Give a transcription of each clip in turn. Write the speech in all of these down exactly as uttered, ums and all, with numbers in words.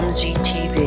M Z T V.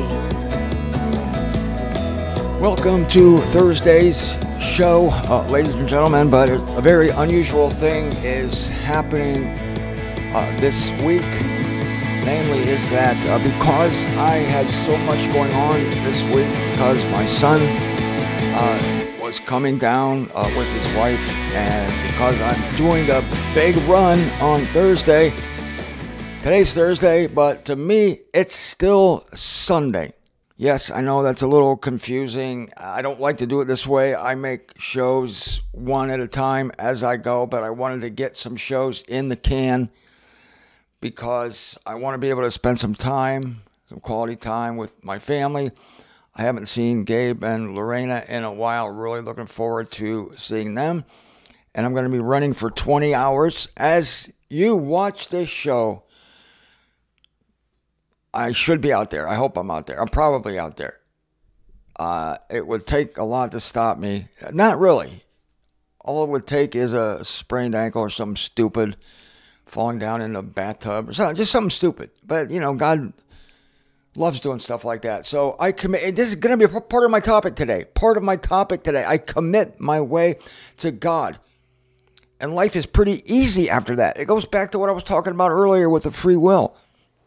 Welcome to Thursday's show, uh, ladies and gentlemen, but a very unusual thing is happening uh, this week. Namely is that uh, because I had so much going on this week, because my son uh, was coming down uh, with his wife, and because I'm doing the big run on Thursday. Today's Thursday, but to me, it's still Sunday. Yes, I know that's a little confusing. I don't like to do it this way. I make shows one at a time as I go, but I wanted to get some shows in the can because I want to be able to spend some time, some quality time with my family. I haven't seen Gabe and Lorena in a while. Really looking forward to seeing them. And I'm going to be running for twenty hours. As you watch this show, I should be out there. I hope I'm out there. I'm probably out there. Uh, it would take a lot to stop me. Not really. All it would take is a sprained ankle or something stupid, falling down in a bathtub or something, just something stupid. But, you know, God loves doing stuff like that. So I commit. This is going to be part of my topic today. Part of my topic today. I commit my way to God. And life is pretty easy after that. It goes back to what I was talking about earlier with the free will.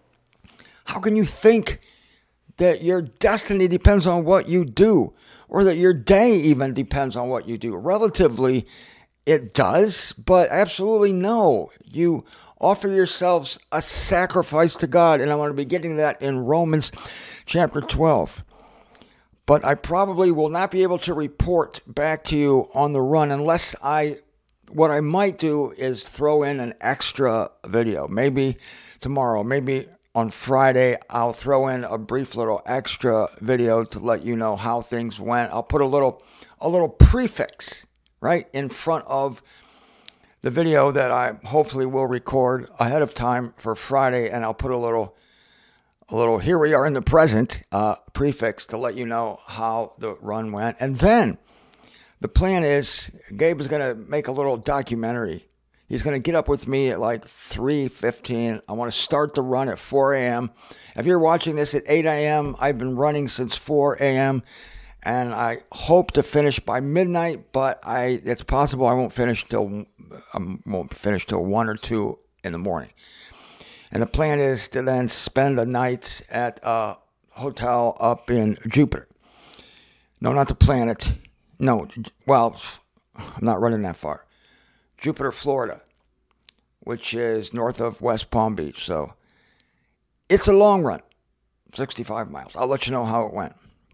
How can you think that your destiny depends on what you do, or that your day even depends on what you do? Relatively, it does, but absolutely no. You offer yourselves a sacrifice to God, and I'm going to be getting that in Romans chapter twelve. But I probably will not be able to report back to you on the run unless I, what I might do is throw in an extra video. Maybe tomorrow, maybe on Friday, I'll throw in a brief little extra video to let you know how things went. I'll put a little a little prefix right in front of the video that I hopefully will record ahead of time for Friday, and I'll put a little a little here we are in the present uh, prefix to let you know how the run went. And then the plan is Gabe is going to make a little documentary. He's going to get up with me at like three fifteen. I want to start the run at four a.m. If you're watching this at eight a.m., I've been running since four a.m., and I hope to finish by midnight, but I it's possible I won't finish till I won't finish till one or two in the morning. And the plan is to then spend the night at a hotel up in Jupiter. No, not the planet. No, well, I'm not running that far. Jupiter, Florida, which is north of West Palm Beach. So it's a long run, sixty-five miles. I'll let you know how it went.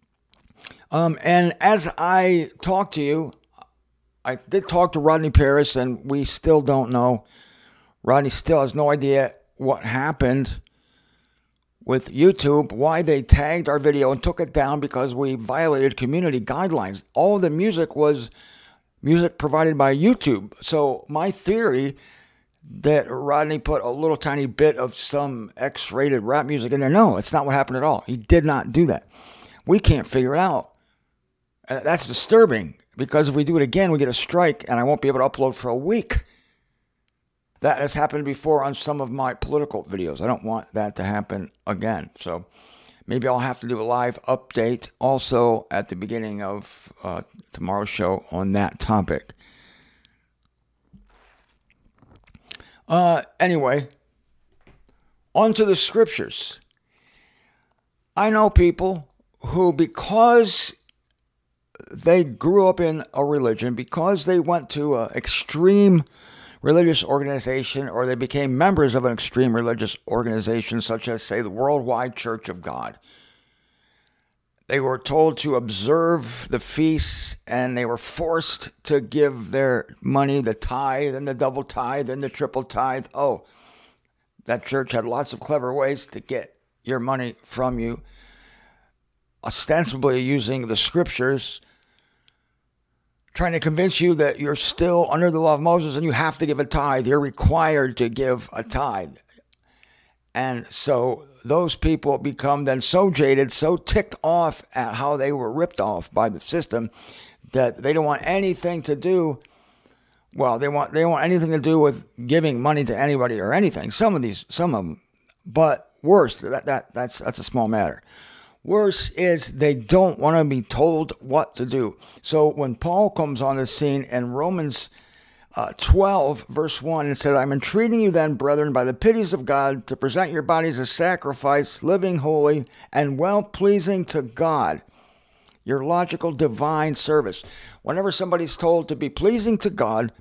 Um, and as I talk to you, I did talk to Rodney Paris, and we still don't know. Rodney still has no idea what happened with YouTube, why they tagged our video and took it down because we violated community guidelines. All the music was music provided by YouTube. So my theory that Rodney put a little tiny bit of some X-rated rap music in there, no, it's not what happened at all. He did not do that. We can't figure it out. Uh, that's disturbing because if we do it again, we get a strike and I won't be able to upload for a week. That has happened before on some of my political videos. I don't want that to happen again. So maybe I'll have to do a live update also at the beginning of uh, tomorrow's show on that topic. Uh, anyway, on to the scriptures. I know people who, because they grew up in a religion, because they went to an extreme religious organization, or they became members of an extreme religious organization, such as, say, the Worldwide Church of God. They were told to observe the feasts, and they were forced to give their money, the tithe, and the double tithe, and the triple tithe. Oh, that church had lots of clever ways to get your money from you, ostensibly using the scriptures, trying to convince you that you're still under the law of Moses and you have to give a tithe. You're required to give a tithe. And so those people become then so jaded, so ticked off at how they were ripped off by the system that they don't want anything to do. Well, they want they don't want anything to do with giving money to anybody or anything. Some of these, some of them. But worse, that, that that's that's a small matter. Worse is they don't want to be told what to do. So when Paul comes on the scene in Romans uh, twelve, verse one, it says, I'm entreating you then, brethren, by the pities of God, to present your bodies as sacrifice, living holy, and well-pleasing to God, your logical divine service. Whenever somebody's told to be pleasing to God,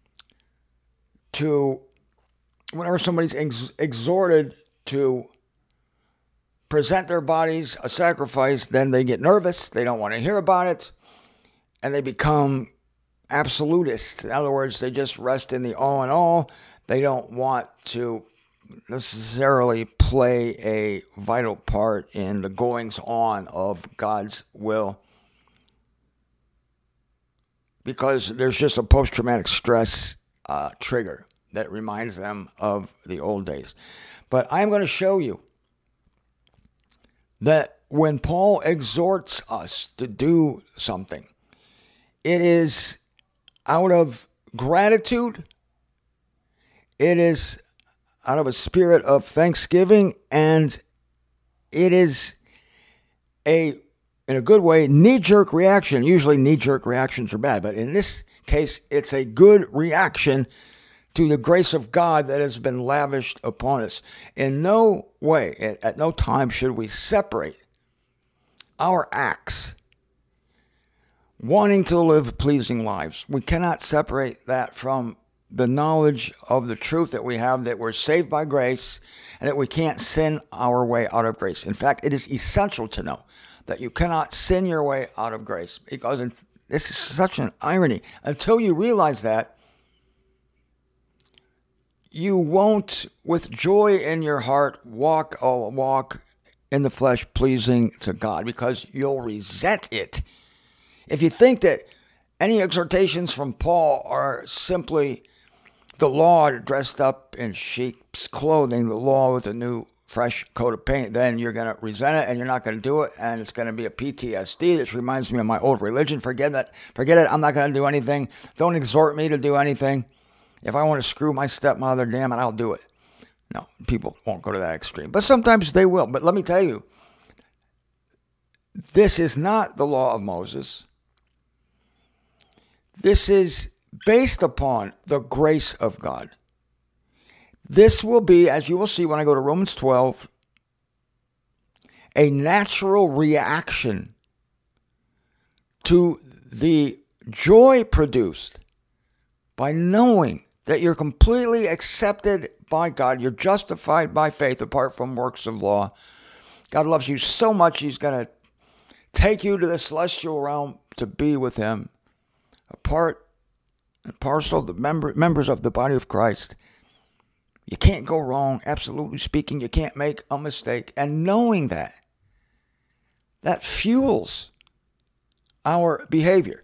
to whenever somebody's ex- exhorted to present their bodies a sacrifice, then they get nervous. They don't want to hear about it. And they become absolutists. In other words, they just rest in the all in all. They don't want to necessarily play a vital part in the goings on of God's will, because there's just a post-traumatic stress uh, trigger that reminds them of the old days. But I'm going to show you that when Paul exhorts us to do something, it is out of gratitude, it is out of a spirit of thanksgiving, and it is a, in a good way, knee-jerk reaction. Usually knee-jerk reactions are bad, but in this case, it's a good reaction to the grace of God that has been lavished upon us. In no way, at, at no time should we separate our acts, wanting to live pleasing lives. We cannot separate that from the knowledge of the truth that we have, that we're saved by grace and that we can't sin our way out of grace. In fact, it is essential to know that you cannot sin your way out of grace, because this is such an irony. Until you realize that, you won't, with joy in your heart, walk a walk in the flesh pleasing to God, because you'll resent it. If you think that any exhortations from Paul are simply the law dressed up in sheep's clothing, the law with a new fresh coat of paint, then you're going to resent it and you're not going to do it, and it's going to be a P T S D. This reminds me of my old religion. Forget that. Forget it. I'm not going to do anything. Don't exhort me to do anything. If I want to screw my stepmother, damn it, I'll do it. No, people won't go to that extreme. But sometimes they will. But let me tell you, this is not the law of Moses. This is based upon the grace of God. This will be, as you will see when I go to Romans twelve, a natural reaction to the joy produced by knowing that you're completely accepted by God. You're justified by faith apart from works of law. God loves you so much, he's going to take you to the celestial realm to be with him. A part and parcel of the member, members of the body of Christ. You can't go wrong, absolutely speaking. You can't make a mistake. And knowing that, that fuels our behavior.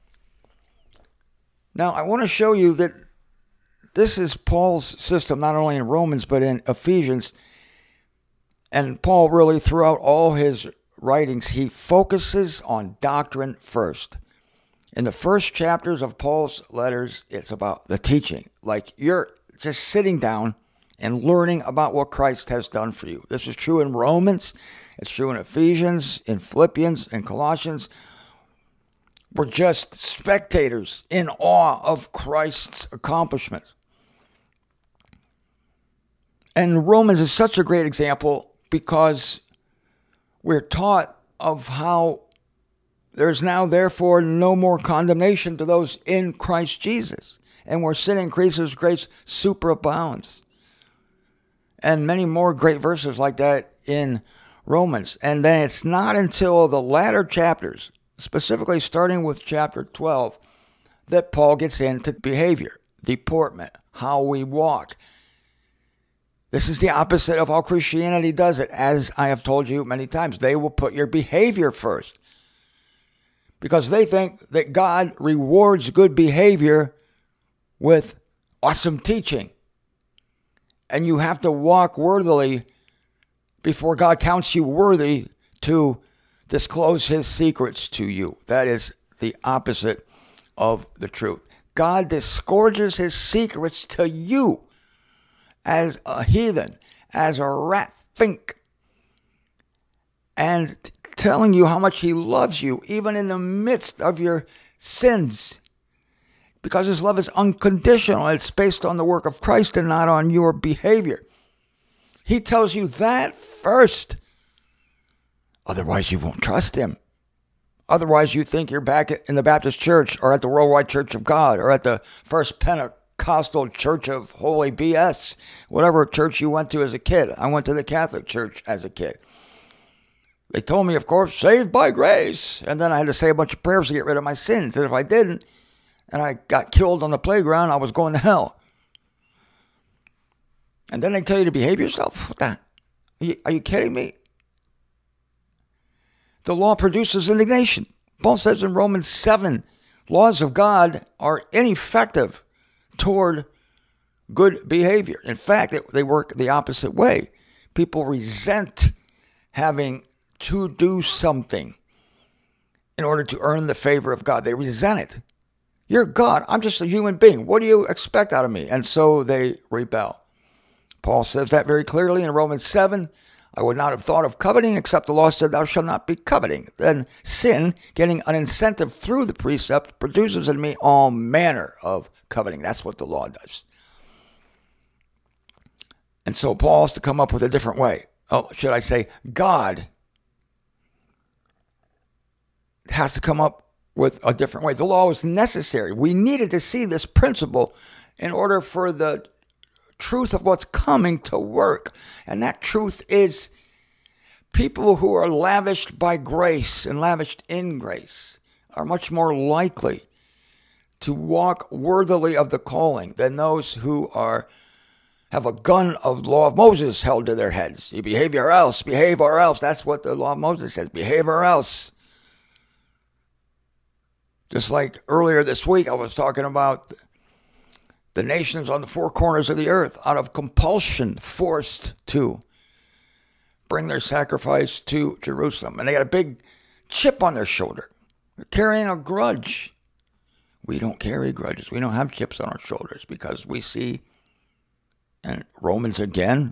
Now, I want to show you that this is Paul's system, not only in Romans, but in Ephesians. And Paul really, throughout all his writings, he focuses on doctrine first. In the first chapters of Paul's letters, it's about the teaching. Like you're just sitting down and learning about what Christ has done for you. This is true in Romans. It's true in Ephesians, in Philippians, in Colossians. We're just spectators in awe of Christ's accomplishments. And Romans is such a great example because we're taught of how there's now, therefore, no more condemnation to those in Christ Jesus. And where sin increases, grace superabounds. And many more great verses like that in Romans. And then it's not until the latter chapters, specifically starting with chapter twelve, that Paul gets into behavior, deportment, how we walk. This is the opposite of how Christianity does it. As I have told you many times, they will put your behavior first, because they think that God rewards good behavior with awesome teaching. And you have to walk worthily before God counts you worthy to disclose his secrets to you. That is the opposite of the truth. God disgorges his secrets to you as a heathen, as a rat, think. And t- telling you how much he loves you, even in the midst of your sins. Because his love is unconditional. It's based on the work of Christ and not on your behavior. He tells you that first. Otherwise, you won't trust him. Otherwise, you think you're back in the Baptist Church or at the Worldwide Church of God or at the First Pentecostal Church of Holy B S, whatever church you went to as a kid. I went to the Catholic Church as a kid. They told me, of course, saved by grace. And then I had to say a bunch of prayers to get rid of my sins. And if I didn't, and I got killed on the playground, I was going to hell. And then they tell you to behave yourself? What the? Are you, are you kidding me? The law produces indignation. Paul says in Romans seven, laws of God are ineffective toward good behavior. In fact, they work the opposite way. People resent having to do something in order to earn the favor of God. They resent it. You're God. I'm just a human being. What do you expect out of me? And so they rebel. Paul says that very clearly in Romans seven. I would not have thought of coveting, except the law said, thou shalt not be coveting. Then sin, getting an incentive through the precept, produces in me all manner of coveting. That's what the law does. And so Paul has to come up with a different way. Oh, should I say God has to come up with a different way. The law was necessary. We needed to see this principle in order for the truth of what's coming to work. And that truth is people who are lavished by grace and lavished in grace are much more likely to walk worthily of the calling than those who are have a gun of the law of Moses held to their heads. You behave or else, behave or else. That's what the law of Moses says, behave or else. Just like earlier this week, I was talking about the nations on the four corners of the earth, out of compulsion, forced to bring their sacrifice to Jerusalem. And they got a big chip on their shoulder. They're carrying a grudge. We don't carry grudges. We don't have chips on our shoulders because we see, and Romans again,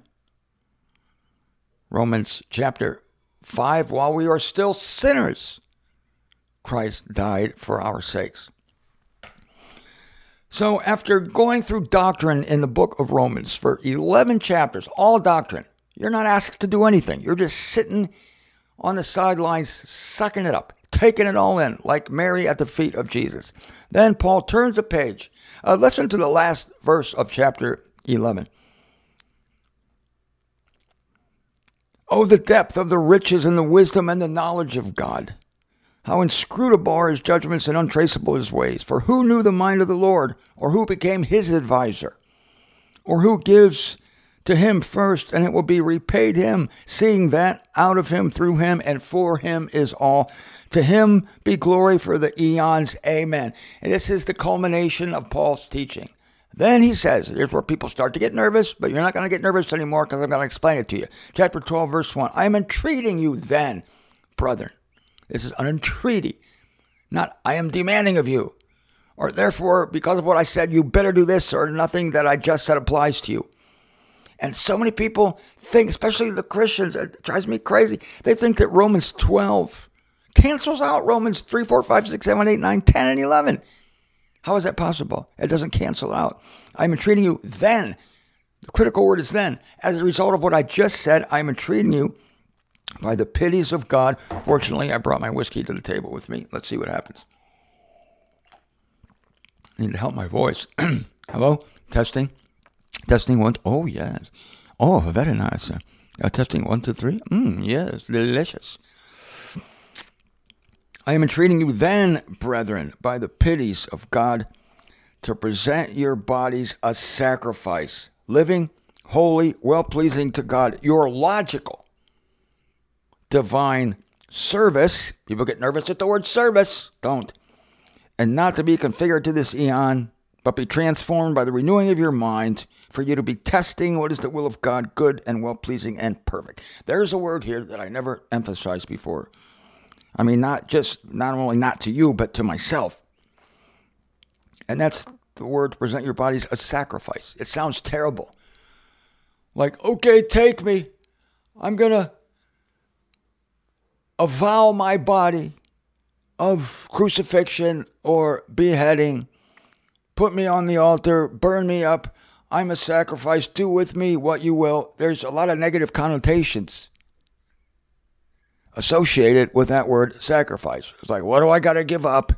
Romans chapter five, while we are still sinners, Christ died for our sakes. So after going through doctrine in the book of Romans for eleven chapters, all doctrine, you're not asked to do anything. You're just sitting on the sidelines, sucking it up, taking it all in, like Mary at the feet of Jesus. Then Paul turns the page. Uh, listen to the last verse of chapter eleven. Oh, the depth of the riches and the wisdom and the knowledge of God. How inscrutable are his judgments and untraceable his ways. For who knew the mind of the Lord, or who became his advisor? Or who gives to him first, and it will be repaid him, seeing that out of him, through him, and for him is all. To him be glory for the eons. Amen. And this is the culmination of Paul's teaching. Then he says, here's where people start to get nervous, but you're not going to get nervous anymore because I'm going to explain it to you. Chapter twelve, verse one. I am entreating you then, brethren. This is an entreaty, not I am demanding of you. Or therefore, because of what I said, you better do this, or nothing that I just said applies to you. And so many people think, especially the Christians, it drives me crazy. They think that Romans twelve cancels out Romans three, four, five, six, seven, eight, nine, ten, and eleven. How is that possible? It doesn't cancel out. I'm entreating you then. The critical word is then. As a result of what I just said, I'm entreating you by the pities of God. Fortunately, I brought my whiskey to the table with me. Let's see what happens. I need to help my voice. Hello? Testing? Testing one. Oh, yes. Oh, very nice. Uh, testing one, two, three. Mm, yes, delicious. I am entreating you then, brethren, by the pities of God, to present your bodies a sacrifice, living, holy, well-pleasing to God, your logical, divine service. People get nervous at the word service. Don't. And not to be configured to this eon, but be transformed by the renewing of your mind, for you to be testing what is the will of God, good and well-pleasing and perfect. There's a word here that I never emphasized before. I mean, not just, not only not to you, but to myself. And that's the word to present your bodies a sacrifice. It sounds terrible. Like, okay, take me. I'm going to avow my body of crucifixion or beheading. Put me on the altar, burn me up. I'm a sacrifice. Do with me what you will. There's a lot of negative connotations associated with that word sacrifice. It's like, what do I got to give up?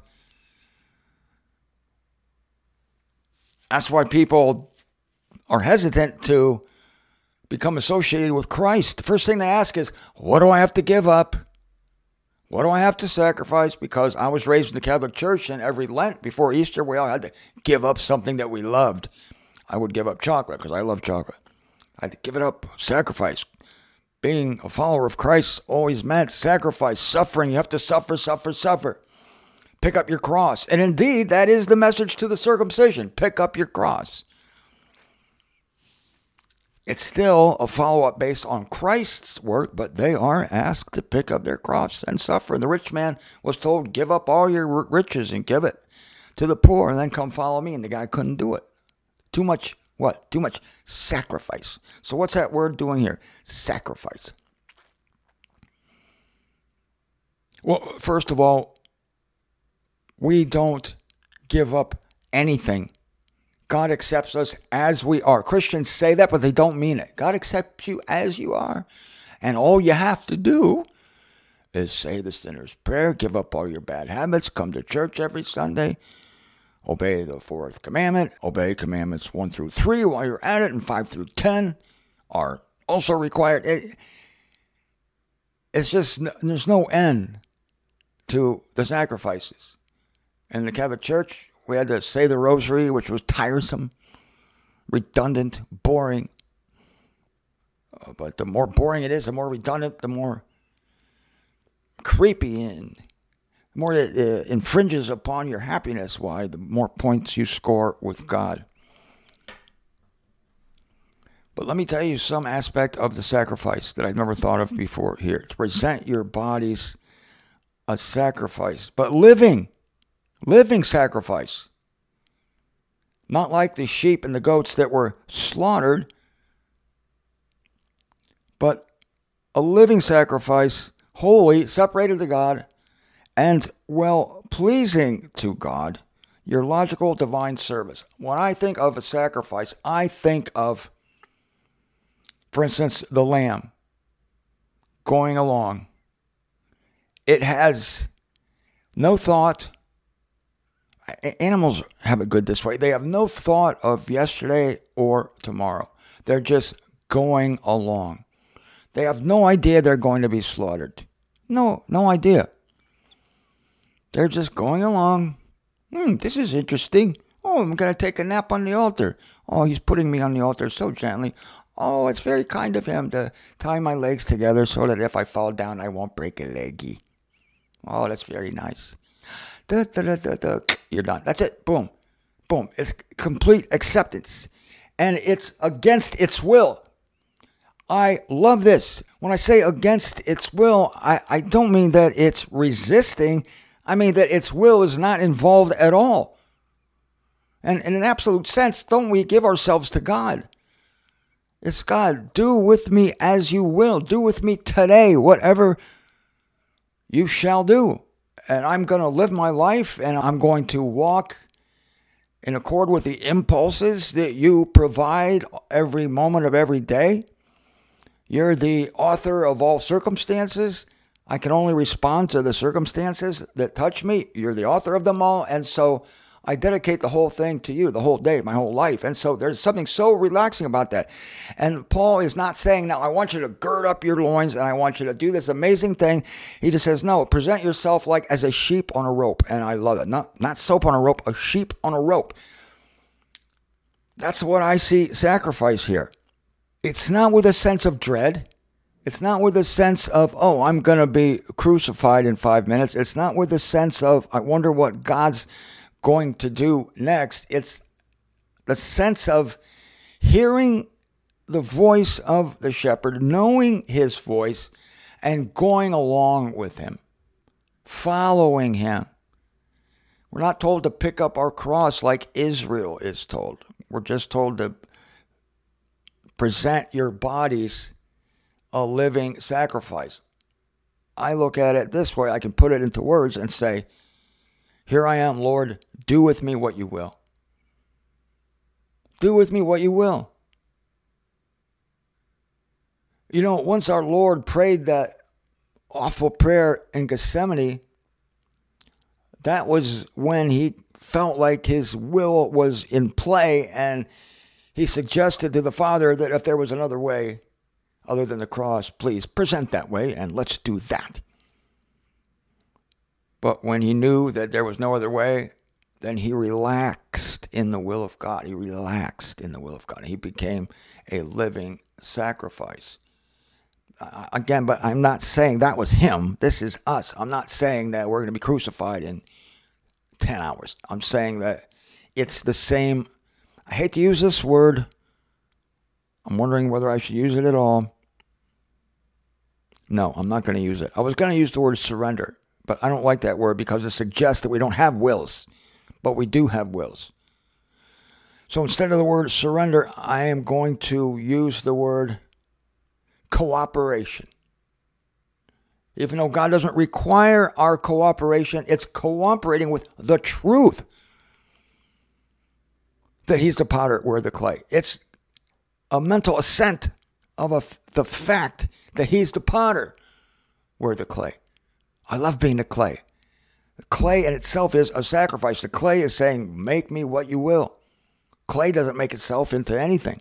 That's why people are hesitant to become associated with Christ. The first thing they ask is, what do I have to give up? What do I have to sacrifice? Because I was raised in the Catholic Church, and every Lent before Easter, we all had to give up something that we loved. I would give up chocolate because I love chocolate. I had to give it up, sacrifice. Being a follower of Christ always meant sacrifice, suffering. You have to suffer, suffer, suffer. Pick up your cross. And indeed, that is the message to the circumcision. Pick up your cross. It's still a follow-up based on Christ's work, but they are asked to pick up their cross and suffer. And the rich man was told, give up all your riches and give it to the poor and then come follow me. And the guy couldn't do it. Too much, what? Too much sacrifice. So what's that word doing here? Sacrifice. Well, first of all, we don't give up anything. God accepts us as we are. Christians say that, but they don't mean it. God accepts you as you are. And all you have to do is say the sinner's prayer, give up all your bad habits, come to church every Sunday, obey the fourth commandment, obey commandments one through three while you're at it, and five through ten are also required. It, it's just, there's no end to the sacrifices. In the Catholic Church, we had to say the rosary, which was tiresome, redundant, boring. Uh, but the more boring it is, the more redundant, the more creepy and the more it uh, infringes upon your happiness. Why? The more points you score with God. But let me tell you some aspect of the sacrifice that I've never thought of before here. To present your bodies a sacrifice, but living. Living sacrifice. Not like the sheep and the goats that were slaughtered, but a living sacrifice, holy, separated to God, and well-pleasing to God, your logical divine service. When I think of a sacrifice, I think of, for instance, the lamb going along. It has no thought. Animals have it good this way. They have no thought of yesterday or tomorrow. They're just going along. They have no idea they're going to be slaughtered. No, no idea. They're just going along. Hmm, this is interesting. Oh, I'm going to take a nap on the altar. Oh, he's putting me on the altar so gently. Oh, it's very kind of him to tie my legs together so that if I fall down, I won't break a leggy. Oh, that's very nice. Da, da, da, da, da. You're done. That's it. Boom. Boom. It's complete acceptance. And it's against its will. I love this. When I say against its will, I, I don't mean that it's resisting. I mean that its will is not involved at all. And in an absolute sense, don't we give ourselves to God? It's God, do with me as you will. Do with me today whatever you shall do. And I'm going to live my life, and I'm going to walk in accord with the impulses that you provide every moment of every day. You're the author of all circumstances. I can only respond to the circumstances that touch me. You're the author of them all, and so I dedicate the whole thing to you, the whole day, my whole life. And so there's something so relaxing about that. And Paul is not saying, now I want you to gird up your loins and I want you to do this amazing thing. He just says, no, present yourself like as a sheep on a rope. And I love it. Not, not soap on a rope, a sheep on a rope. That's what I see sacrifice here. It's not with a sense of dread. It's not with a sense of, oh, I'm going to be crucified in five minutes. It's not with a sense of, I wonder what God's going to do next. It's the sense of hearing the voice of the shepherd, knowing his voice, and going along with him, following him. We're not told to pick up our cross like Israel is told. We're just told to present your bodies a living sacrifice. I look at it this way. I can put it into words and say, here I am, Lord, do with me what you will. Do with me what you will. You know, once our Lord prayed that awful prayer in Gethsemane, that was when he felt like his will was in play, and he suggested to the Father that if there was another way other than the cross, please present that way and let's do that. But when he knew that there was no other way, then he relaxed in the will of God. He relaxed in the will of God. He became a living sacrifice. Uh, again, but I'm not saying that was him. This is us. I'm not saying that we're going to be crucified in ten hours. I'm saying that it's the same. I hate to use this word. I'm wondering whether I should use it at all. No, I'm not going to use it. I was going to use the word surrender, but I don't like that word because it suggests that we don't have wills, but we do have wills. So instead of the word surrender, I am going to use the word cooperation. Even though God doesn't require our cooperation, it's cooperating with the truth that he's the potter, we're the clay. It's a mental assent of a, the fact that he's the potter, we're the clay. I love being the clay. The clay in itself is a sacrifice. The clay is saying, make me what you will. Clay doesn't make itself into anything.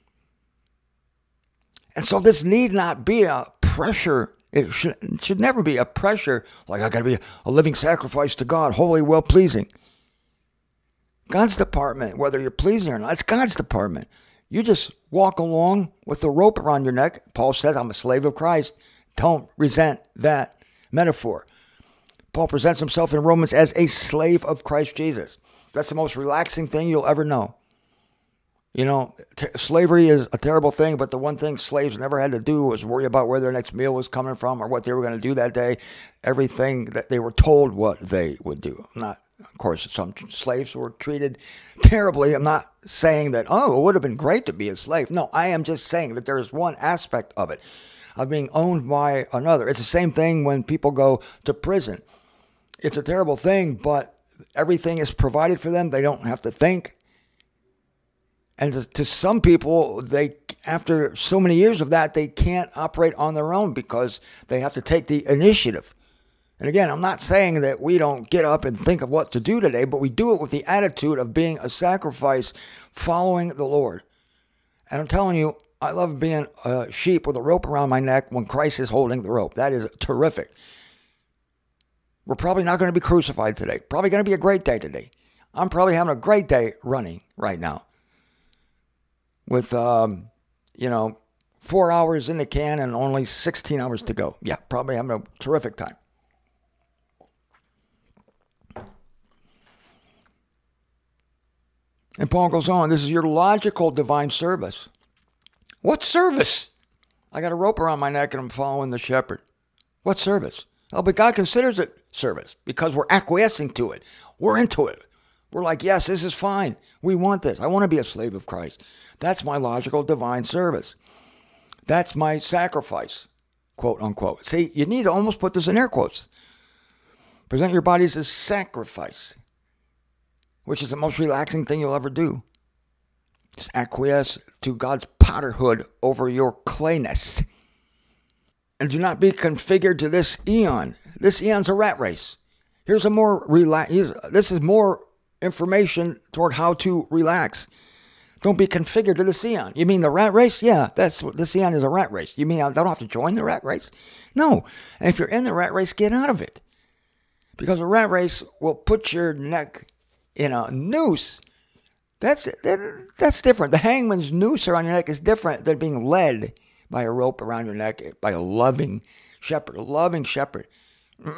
And so this need not be a pressure. It should, it should never be a pressure like I got to be a living sacrifice to God, holy, well-pleasing. God's department, whether you're pleasing or not, it's God's department. You just walk along with the rope around your neck. Paul says, I'm a slave of Christ. Don't resent that metaphor. Paul presents himself in Romans as a slave of Christ Jesus. That's the most relaxing thing you'll ever know. You know, t- slavery is a terrible thing, but the one thing slaves never had to do was worry about where their next meal was coming from or what they were going to do that day. Everything that they were told what they would do. Not, of course, some slaves were treated terribly. I'm not saying that, oh, it would have been great to be a slave. No, I am just saying that there is one aspect of it, of being owned by another. It's the same thing when people go to prison. It's a terrible thing, but everything is provided for them. They don't have to think. And to, to some people, they after so many years of that, they can't operate on their own because they have to take the initiative. And again, I'm not saying that we don't get up and think of what to do today, but we do it with the attitude of being a sacrifice, following the Lord. And I'm telling you, I love being a sheep with a rope around my neck when Christ is holding the rope. That is terrific. We're probably not going to be crucified today. Probably going to be a great day today. I'm probably having a great day running right now. With, um, you know, four hours in the can and only sixteen hours to go. Yeah, probably having a terrific time. And Paul goes on, this is your logical divine service. What service? I got a rope around my neck and I'm following the shepherd. What service? Oh, but God considers it service because we're acquiescing to it. We're into it. We're like, yes, this is fine. We want this. I want to be a slave of Christ. That's my logical divine service. That's my sacrifice, quote unquote. See, you need to almost put this in air quotes. Present your bodies as sacrifice, which is the most relaxing thing you'll ever do. Just acquiesce to God's potterhood over your clayness. And do not be configured to this eon. This eon's a rat race. Here's a more relax. This is more information toward how to relax. Don't be configured to the eon. You mean the rat race? Yeah, that's what this eon is, a rat race. You mean I don't have to join the rat race? No. And if you're in the rat race, get out of it. Because a rat race will put your neck in a noose. That's that, that's different. The hangman's noose around your neck is different than being led by a rope around your neck by a loving shepherd. A loving shepherd. Boy,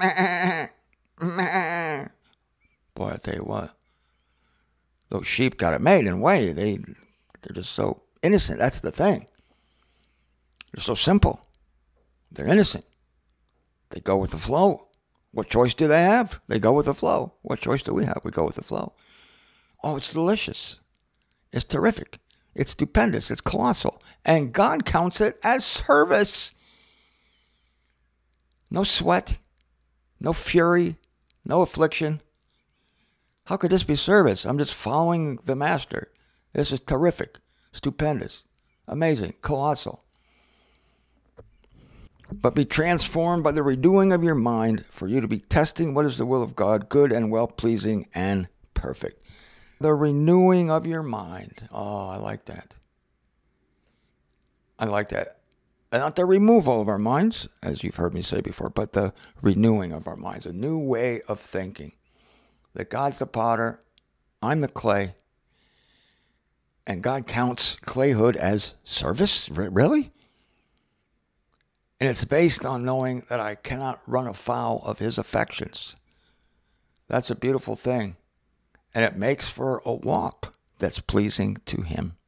I tell you what. Those sheep got it made in a way. They, they're just so innocent. That's the thing. They're so simple. They're innocent. They go with the flow. What choice do they have? They go with the flow. What choice do we have? We go with the flow. Oh, it's delicious. It's terrific. It's stupendous. It's colossal. And God counts it as service. No sweat, no fury, no affliction. How could this be service? I'm just following the master. This is terrific, stupendous, amazing, colossal. But be transformed by the renewing of your mind, for you to be testing what is the will of God, good and well-pleasing and perfect. The renewing of your mind. Oh, I like that. I like that. And not the removal of our minds, as you've heard me say before, but the renewing of our minds, a new way of thinking. That God's the potter, I'm the clay, and God counts clayhood as service? R- really? And it's based on knowing that I cannot run afoul of his affections. That's a beautiful thing. And it makes for a walk that's pleasing to him.